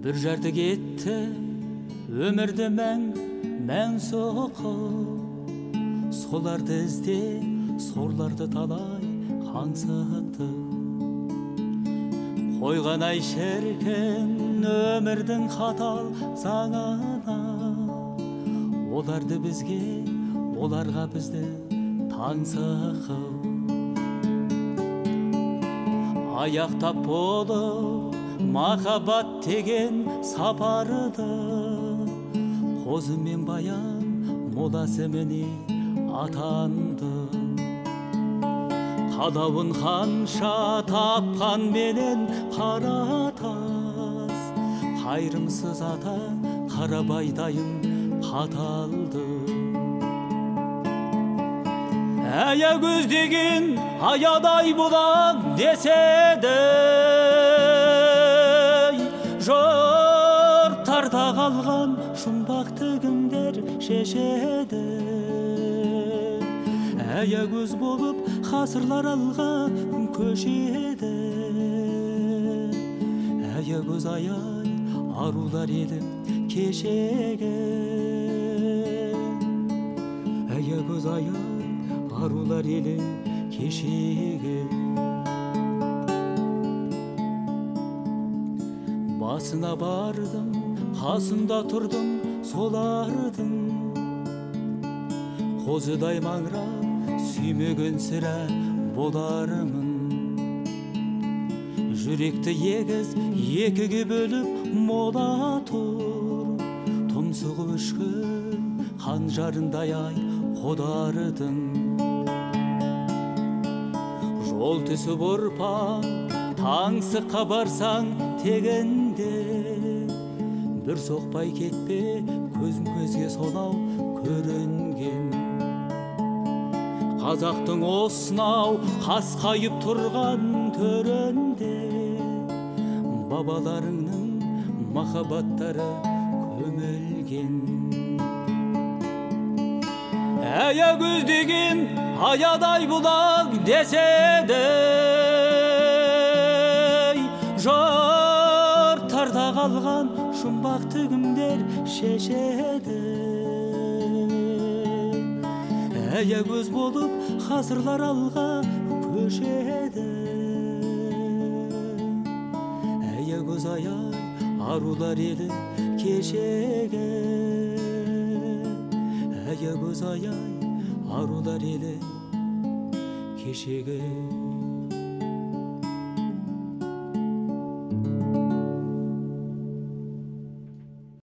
Bir жарты кетті өмірді мәң соқып, соларды ізде сорларды талай қаңсытты. Қойған ай шіркін өмірдің қатал заңына, оларды бізге, оларға бізді таңсықып. Аяқтап болып махаббат деген сапарды, қозы мен баян моласы міне атанды. Қадауын қанша тапқан менен қара тас, қайрымсыз ата қарабайдайын қаталды. Аягөз деген аядай болам деседі, жұрттарда қалған жұмбақты кімдер шешеді. Аягөз болып ғасырлар алға көшеді. Аягөз аяй арулар еді кешегі. Аягөз аяй арулар елі кешегі. Басына бардым, қасында тұрдым солардың, қозыдай маңырап сүймеген сірә болармын. Жүректі егіз екіге бөліп мола тұр, тұмсығы үшкін қанжарындай ай қодардың. Жол түсіп ұрпақ таңсыққа барсаң тегінде, бір соқпай кетпе көзім көзге сонау көрінген. Қазақтың осынау қасқайып тұрған төрінде, бабаларыңның махаббаттары көмілген. Аягөз деген аядай бұлақ деседі, жұрттарда қалған жұмбақты кімдер шешеді. Аягөз болып ғасырлар алға көшеді. Аягөз аяй арулар елі кешегі. Аягөз аяй арулар елі кешегі.